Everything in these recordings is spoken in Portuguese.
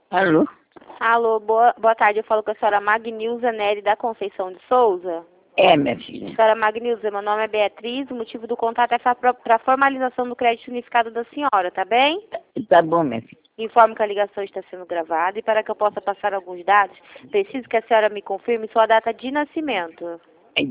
Alô? Alô, boa tarde. Eu falo com a senhora Magnilza Nery da Conceição de Souza. É, minha filha. Senhora Magnilza, meu nome é Beatriz. O motivo do contato é para a formalização do crédito unificado da senhora, tá bem? Tá bom, minha filha. Informo que a ligação está sendo gravada e para que eu possa passar alguns dados, preciso que a senhora me confirme sua data de nascimento. É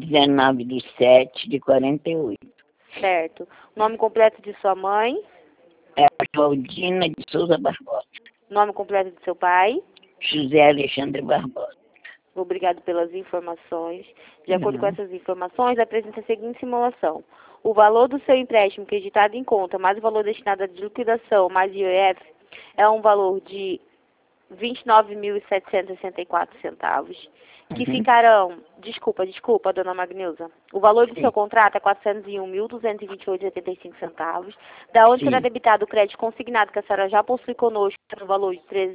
19/7/48. Certo. Nome completo de sua mãe, É a Claudina de Souza Barbosa. nome completo de seu pai. José Alexandre Barbosa. Obrigado pelas informações. De acordo com essas informações, apresenta a seguinte simulação. O valor do seu empréstimo creditado em conta, mais o valor destinado à liquidação, mais IOF, é um valor de R$ 29.764, que ficarão... Desculpa, dona Magnilza. O valor do seu contrato é R$ 401.228,85, da onde será debitado o crédito consignado que a senhora já possui conosco no valor de R$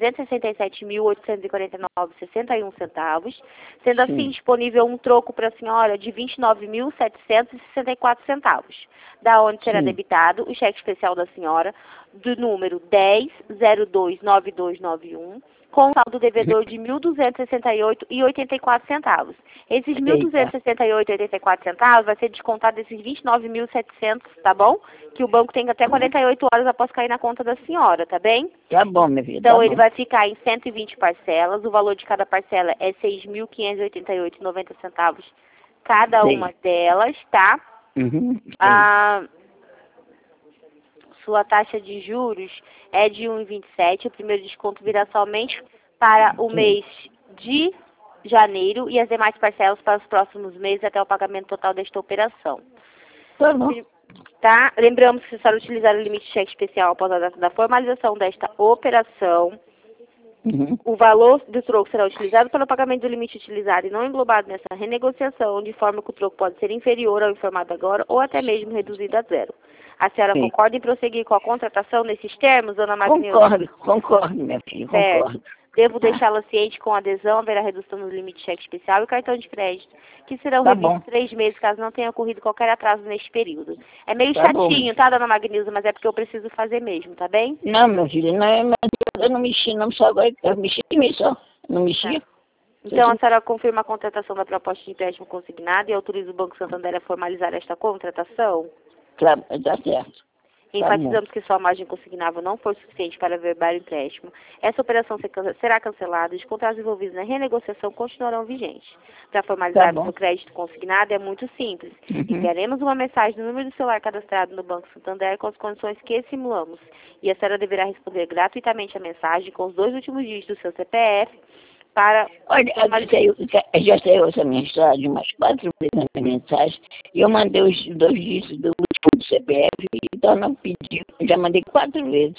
367.849,61, sendo assim disponível um troco para a senhora de R$ 29.764, da onde será debitado o cheque especial da senhora do número 10029291, com saldo devedor de R$ 1.268,84. Esses R$ 1.268,84 vai ser descontado desses R$ 29.700, tá bom? Que o banco tem até 48 horas após cair na conta da senhora, tá bem? Tá bom, minha filha. Então tá ele bom. vai ficar em 120 parcelas, o valor de cada parcela é R$ 6.588,90 cada uma delas, tá? Sua taxa de juros é de 1,27. O primeiro desconto virá somente para o mês de janeiro e as demais parcelas para os próximos meses até o pagamento total desta operação. Tá bom. Tá? Lembramos que se a senhora utilizar o limite de cheque especial após a data da formalização desta operação, o valor do troco será utilizado para o pagamento do limite utilizado e não englobado nessa renegociação, de forma que o troco pode ser inferior ao informado agora ou até mesmo reduzido a zero. A senhora concorda em prosseguir com a contratação nesses termos, dona Magnilza? Concordo, minha filha, concordo. Devo deixá-la ciente com adesão, haverá redução no limite de cheque especial e cartão de crédito, que serão revistos 3 meses, caso não tenha ocorrido qualquer atraso neste período. É meio chatinho, tá, dona Magnilza? Mas é porque eu preciso fazer mesmo, tá bem? Não, minha filha, não é, mas eu não mexi, não, só agora eu mexi só. Não mexi. Então, a senhora confirma a contratação da proposta de empréstimo consignado e autoriza o Banco Santander a formalizar esta contratação? Claro, tá certo. Enfatizamos que sua margem consignável não for suficiente para averbar o empréstimo. Essa operação será cancelada e os contratos envolvidos na renegociação continuarão vigentes. Para formalizar o seu crédito consignado é muito simples. Enviaremos uma mensagem no número do celular cadastrado no Banco Santander com as condições que simulamos. E a senhora deverá responder gratuitamente a mensagem com os 2 últimos dígitos do seu CPF para... Olha, já saiu essa mensagem umas 4 vezes na mensagem e eu mandei os 2 dígitos do último do CPF, então não pediu. Já mandei 4 vezes.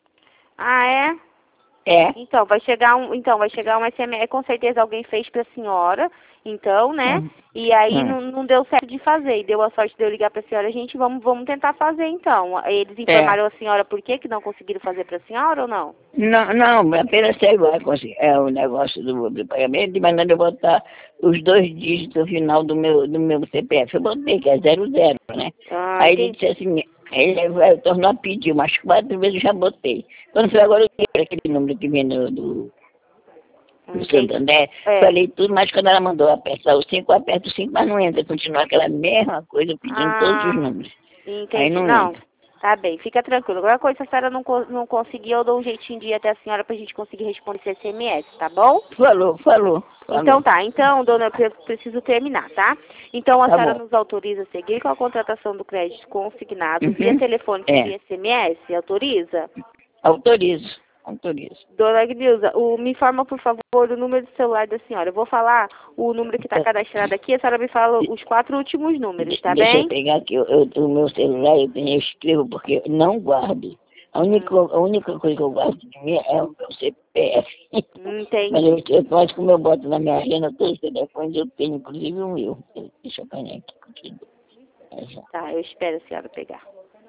Ah, é? É. Então, vai chegar um SMS, com certeza alguém fez para a senhora, então, né? E aí não deu certo de fazer, e deu a sorte de eu ligar para a senhora, vamos tentar fazer então. Eles informaram a senhora por que não conseguiram fazer para a senhora ou não? Não, apenas saiu é o negócio do pagamento, mandando eu botar os 2 dígitos no final do meu CPF. Eu botei, que é 00, né? Aí ele disse assim, ele tornou a pedir, umas 4 vezes eu já botei. Quando foi agora, eu dei aquele número que vem do Santander, falei tudo, mas quando ela mandou apertar o 5, eu aperto o 5, mas não entra, continua aquela mesma coisa, pedindo todos os números. Entendi. Aí não entra. Tá bem, fica tranquilo. Qualquer coisa, se a senhora não conseguir, eu dou um jeitinho de ir até a senhora pra gente conseguir responder esse SMS, tá bom? Falou. Então tá, dona, eu preciso terminar, tá? Então a senhora nos autoriza a seguir com a contratação do crédito consignado via telefone e via SMS? Autoriza? Autorizo. Dona Agnilza, me informa, por favor, o número do celular da senhora. Eu vou falar o número que está cadastrado aqui, a senhora me fala os 4 últimos números, tá bem? Deixa eu pegar aqui o meu celular, eu escrevo porque eu não guardo. A única coisa que eu guardo de mim é o meu CPF. Entendi. Mas como eu boto na minha agenda todos os telefones, eu tenho inclusive o meu. Deixa eu pegar aqui. Tá, eu espero a senhora pegar.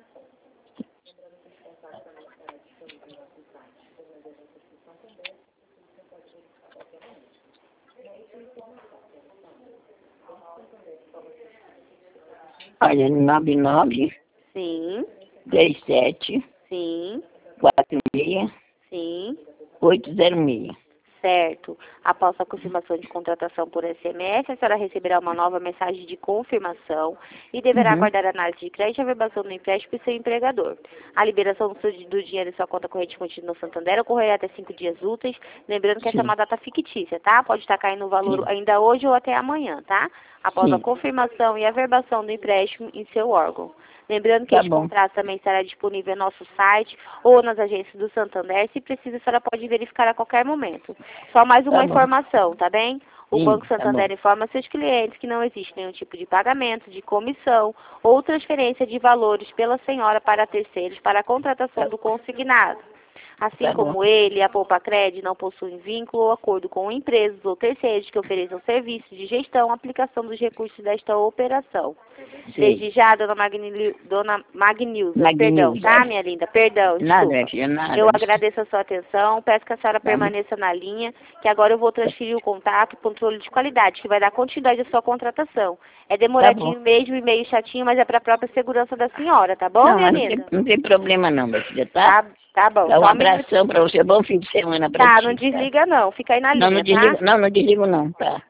Olha, 99. Sim. 37. Sim. 46. Sim. 806. Certo. Após a confirmação de contratação por SMS, a senhora receberá uma nova mensagem de confirmação e deverá aguardar a análise de crédito e a verbação do empréstimo e seu empregador. A liberação do dinheiro em sua conta corrente contínua no Santander ocorrerá até 5 dias úteis, lembrando que essa é uma data fictícia, tá? Pode estar caindo o valor ainda hoje ou até amanhã, tá? Após a confirmação e a verbação do empréstimo em seu órgão. Lembrando que este contrato também estará disponível no nosso site ou nas agências do Santander. Se precisa, a senhora pode verificar a qualquer momento. Só mais uma informação, tá bem? O Banco Santander informa seus clientes que não existe nenhum tipo de pagamento, de comissão ou transferência de valores pela senhora para terceiros para a contratação do consignado. Assim como ele, a Poupa Cred não possuem vínculo ou acordo com empresas ou terceiros que ofereçam serviços de gestão ou aplicação dos recursos desta operação. Desde já, dona Magnilza, perdão, tá, minha linda? Perdão, desculpa. Nada. Eu agradeço a sua atenção, peço que a senhora permaneça na linha, que agora eu vou transferir o contato, controle de qualidade, que vai dar continuidade à sua contratação. É demoradinho mesmo e meio chatinho, mas é para a própria segurança da senhora, tá bom, minha linda? Não tem problema não, minha filha, tá? Tá bom. Um abração para você, bom fim de semana para ti. Tá, não desliga não, fica aí na linha, tá? Não desligo não, tá?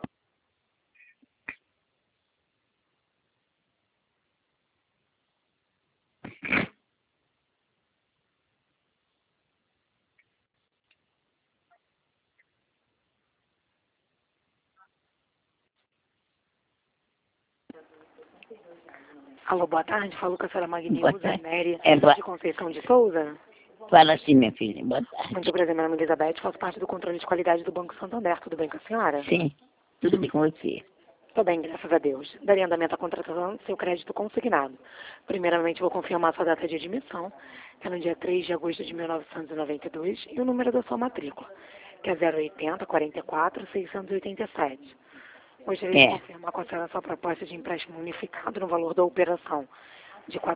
Alô, boa tarde. Falo com a senhora Magnilza Nery de Conceição de Souza. Fala sim, minha filha. Boa tarde. Muito prazer, meu nome é Elizabeth. Faço parte do controle de qualidade do Banco Santander. Tudo bem com a senhora? Sim, tudo bem com você. Estou bem, graças a Deus. Daria andamento à contratação do seu crédito consignado. Primeiramente, vou confirmar sua data de admissão, que é no dia 3 de agosto de 1992, e o número da sua matrícula, que é 080 44 687. Gostaria de confirmar com a senhora sua proposta de empréstimo unificado no valor da operação de R$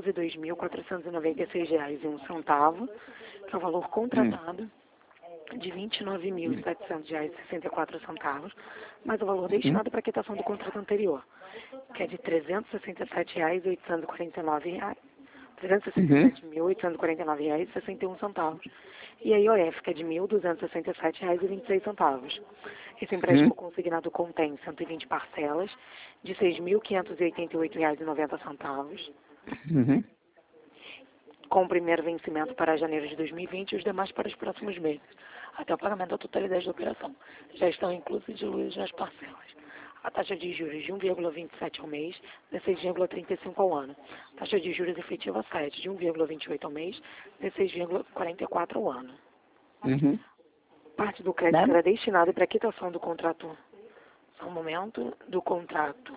402.496,01, que é o valor contratado de R$ 29.700,64, mais o valor destinado para a quitação do contrato anterior, que é de R$ 367.849, R$ 367.849,61, e a IOF, que é de R$ 1.267,26. Esse empréstimo consignado contém 120 parcelas de R$ 6.588,90, com o primeiro vencimento para janeiro de 2020 e os demais para os próximos meses, até o pagamento da totalidade da operação. Já estão inclusos e diluídos nas parcelas. A taxa de juros de 1,27 ao mês, 16,35 ao ano. Taxa de juros efetiva 7, de 1,28 ao mês, 16,44 ao ano. Parte do crédito será destinado para a quitação do contrato, só um momento, do contrato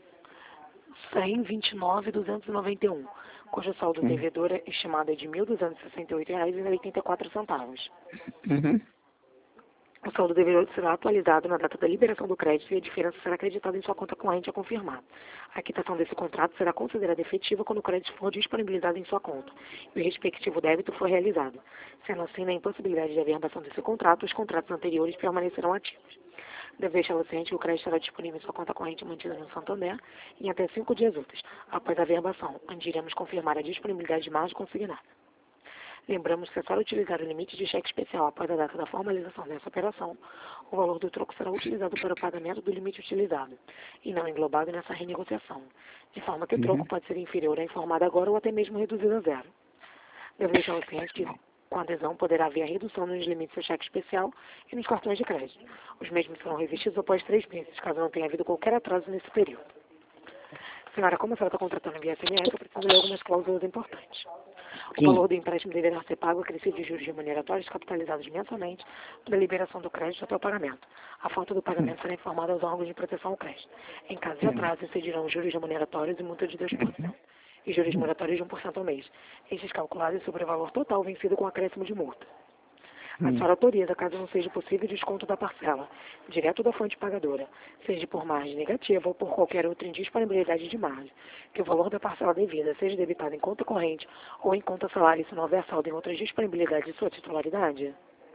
129.291, cujo saldo devedor é estimado de R$ 1.268,84. O saldo devedor será atualizado na data da liberação do crédito e a diferença será acreditada em sua conta corrente a confirmar. A quitação desse contrato será considerada efetiva quando o crédito for disponibilizado em sua conta e o respectivo débito for realizado. Sendo assim, na impossibilidade de averbação desse contrato, os contratos anteriores permanecerão ativos. Deve deixá-lo ciente que o crédito estará disponível em sua conta corrente mantida no Santander em até 5 dias úteis, após a averbação, onde iremos confirmar a disponibilidade de margem consignada. Lembramos que, se for utilizar o limite de cheque especial após a data da formalização dessa operação, o valor do troco será utilizado para o pagamento do limite utilizado, e não englobado nessa renegociação, de forma que o troco pode ser inferior à informada agora ou até mesmo reduzido a zero. Devo deixar o ciente que, com a adesão, poderá haver a redução nos limites do cheque especial e nos cartões de crédito. Os mesmos serão revestidos após 3 meses, caso não tenha havido qualquer atraso nesse período. Senhora, como a senhora está contratando via SMS, eu preciso ler algumas cláusulas importantes. O valor do empréstimo deverá ser pago acrescido de juros remuneratórios capitalizados mensalmente da liberação do crédito até o pagamento. A falta do pagamento será informada aos órgãos de proteção ao crédito. Em caso de atraso, incidirão juros remuneratórios e multa de 2% e juros moratórios de 1% ao mês. Estes calculados sobre o valor total vencido com acréscimo de multa. A senhora autoriza, caso não seja possível, desconto da parcela, direto da fonte pagadora, seja por margem negativa ou por qualquer outra indisponibilidade de margem, que o valor da parcela devida seja debitado em conta corrente ou em conta salário se não houver saldo em outras disponibilidades de sua titularidade.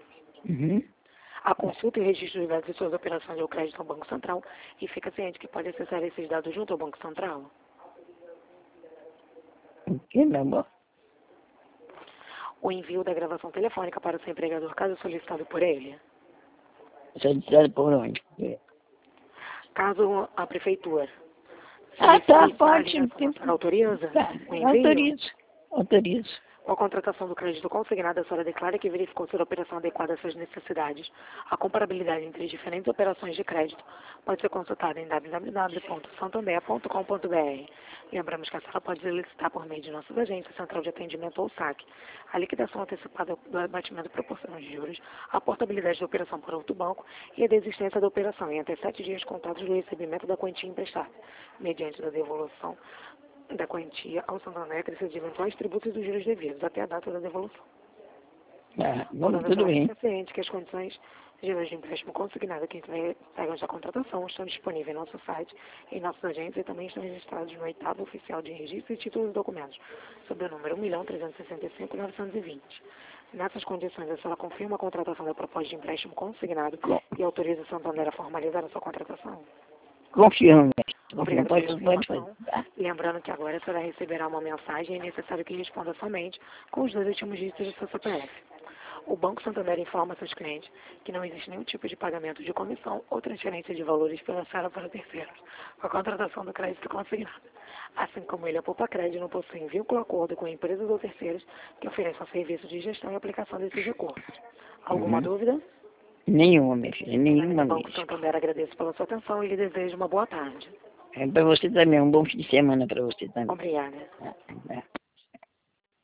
A consulta e registro dos dados de suas operações ao crédito ao Banco Central e fica ciente que pode acessar esses dados junto ao Banco Central. O que, meu amor? o envio da gravação telefônica para o seu empregador, caso solicitado por ele? Solicitado por onde? Caso a prefeitura Ah, tá, solicite a pode. ligação, a senhora autoriza Tá, o envio? autorizo. Autorizo. Com a contratação do crédito consignado, a senhora declara que verificou ser a operação adequada às suas necessidades. A comparabilidade entre as diferentes operações de crédito pode ser consultada em www.santander.com.br. Lembramos que a senhora pode solicitar por meio de nossas agências, Central de Atendimento ou SAC. A liquidação antecipada do abatimento proporciona de juros, a portabilidade da operação por outro banco e a desistência da operação em até 7 dias contados do recebimento da quantia emprestada, mediante a devolução da quantia ao Santander acrescido de eventuais tributos e dos juros devidos até a data da devolução. Tudo bem. Ciente que as condições gerais de empréstimo consignado que integram esta contratação estão disponíveis em nosso site, em nossos agentes e também estão registrados no 8º Oficial de Registro e Títulos e Documentos, sob o número 1.365.920. Nessas condições, a senhora confirma a contratação da proposta de empréstimo consignado e autoriza o Santander a formalizar a sua contratação? Confirmo. Obrigada Pode pela fazer. informação. Lembrando que agora a senhora receberá uma mensagem e é necessário que responda somente com os 2 últimos dígitos do seu CPF. O Banco Santander informa seus clientes que não existe nenhum tipo de pagamento de comissão ou transferência de valores pela senhora para terceiros, com a contratação do crédito consignado. Assim como ele, a Poupa Crédito não possui vínculo acordo com empresas ou terceiros que ofereçam serviços de gestão e aplicação desses recursos. Alguma dúvida? Nenhuma, minha filha, nenhuma O Banco mesmo. Santander agradece pela sua atenção e lhe deseja uma boa tarde. É para você também, um bom fim de semana para você também. Obrigada. É.